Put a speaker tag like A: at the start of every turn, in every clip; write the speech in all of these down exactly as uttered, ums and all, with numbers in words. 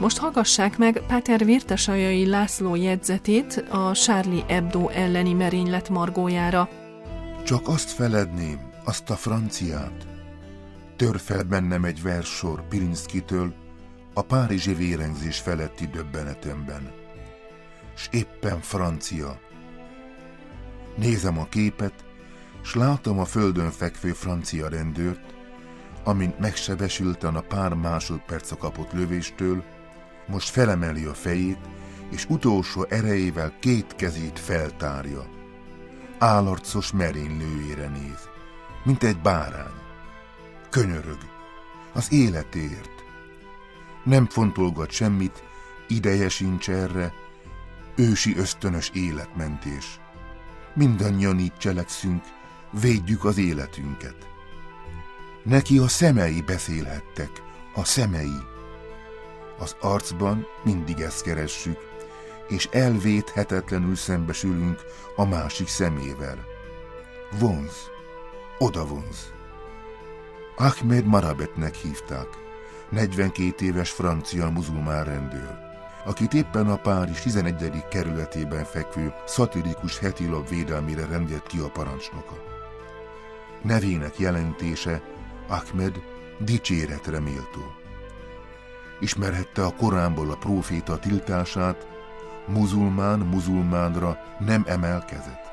A: Most hallgassák meg Páter Vértesajai László jegyzetét a Charlie Hebdo elleni merénylet margójára.
B: Csak azt feledném, azt a franciát. Tör fel bennem egy verssor Pilinszkitől a párizsi vérengzés feletti döbbenetemben. S éppen francia. Nézem a képet, s látom a földön fekvő francia rendőrt, amint megsebesülten a pár másodperce kapott lövéstől, most felemeli a fejét, és utolsó erejével két kezét feltárja. Állarcos merénylőjére néz, mint egy bárány. Könyörög, az életéért. Nem fontolgat semmit, ideje sincs erre, ősi ösztönös életmentés. Mindannyian így cselekszünk, védjük az életünket. Neki a szemei beszélhettek, a szemei. Az arcban mindig ezt keressük, és elvédhetetlenül szembesülünk a másik szemével. Vonz, oda vonz. Ahmed Marabetnek hívták, negyvenkét éves francia muzulmán rendőr, akit éppen a Párizs tizenegyedik kerületében fekvő szatirikus hetilap védelmére rendelt ki a parancsnoka. Nevének jelentése Ahmed dicséretre méltó. Ismerhette a Koránból a próféta tiltását, muzulmán muzulmánra nem emelkezett.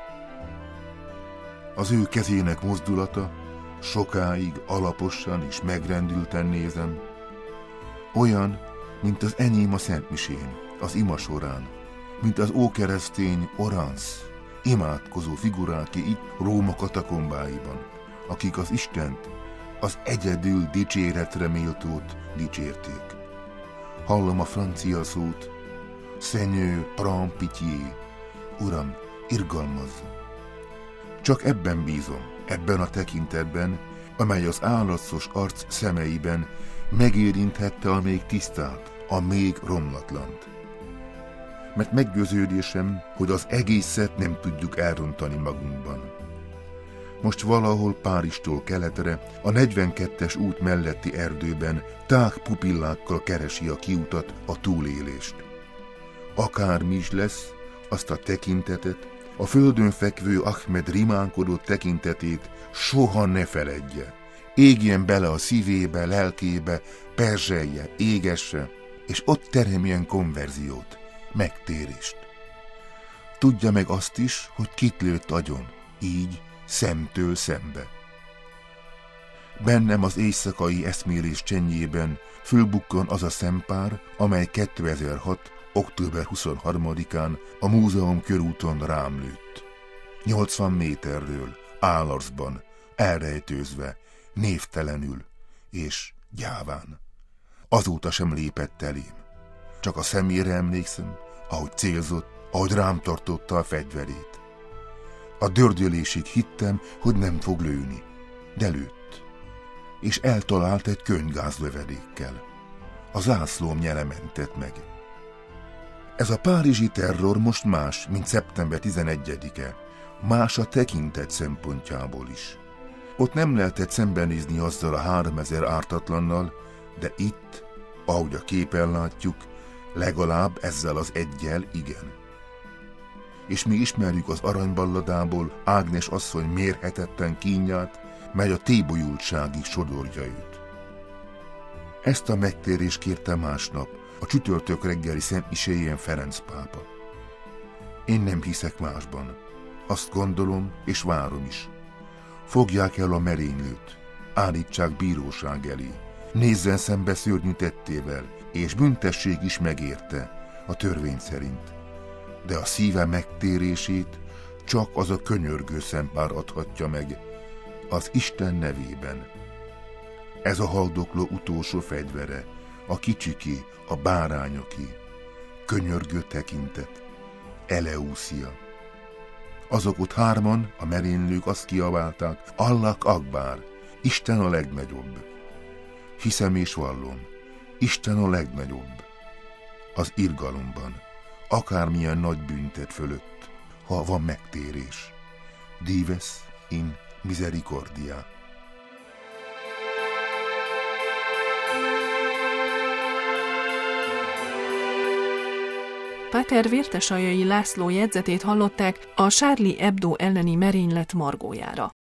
B: Az ő kezének mozdulata, sokáig alaposan és megrendülten nézem, olyan, mint az enyém a szentmisén, az ima során, mint az ókeresztény Oransz, imádkozó figuráké itt Róma katakombáiban, akik az Istent, az egyedül dicséretre méltót dicsérték. Hallom a francia szót, Seigneur, prends pitié, Uram, irgalmazza. Csak ebben bízom, ebben a tekintetben, amely az állarcos arc szemeiben megérinthette a még tisztát, a még romlatlant. Mert meggyőződésem, hogy az egészet nem tudjuk elrontani magunkban. Most valahol Párizstól keletre, a negyvenkettes út melletti erdőben tág pupillákkal keresi a kiutat, a túlélést. Akármi is lesz, azt a tekintetet, a földön fekvő Ahmed rimánkodó tekintetét soha ne feledje. Égjen bele a szívébe, lelkébe, perzselje, égesse, és ott teremjen konverziót, megtérést. Tudja meg azt is, hogy kit lőtt agyon, így szemtől szembe. Bennem az éjszakai eszmélés csenjében fölbukkan az a szempár, amely kétezer-hat. október huszonharmadikán a múzeum körúton rám lőtt. nyolcvan méterről, állarcban, elrejtőzve, névtelenül és gyáván. Azóta sem lépett elém. Csak a szemére emlékszem, ahogy célzott, ahogy rám tartotta a fegyverét. A dördülésig hittem, hogy nem fog lőni, de lőtt. És eltalált egy könyvgázlövedékkel. A zászlóm nyele mentett meg. Ez a párizsi terror most más, mint szeptember tizenegyedike, más a tekintet szempontjából is. Ott nem lehetett szembenézni azzal a háromezer ártatlannal, de itt, ahogy a képen látjuk, legalább ezzel az eggyel igen. És mi ismerjük az aranyballadából Ágnes asszony mérhetetlen kínját, mely a tébolyultságig sodorja őt. Ezt a megtérést kérte másnap, a csütörtök reggeli szentmiséjén Ferenc pápa. Én nem hiszek másban. Azt gondolom, és várom is. Fogják el a merénylőt, állítsák bíróság elé, nézzen szembe szörnyű tettével, és büntesség is megérte, a törvény szerint. De a szíve megtérését csak az a könyörgő szempár adhatja meg, az Isten nevében. Ez a haldokló utolsó fegyvere, a kicsiké, a bárányoké, könyörgő tekintet, Eleuszia. Azok ott hárman, a merénylők azt kiabálták, Allah Akbar, Isten a legnagyobb. Hiszem és vallom, Isten a legnagyobb. Az irgalomban, akármilyen nagy büntet fölött, ha van megtérés. Dives in misericordia.
A: Páter Vértesaljai László jegyzetét hallották a Charlie Hebdo elleni merénylet margójára.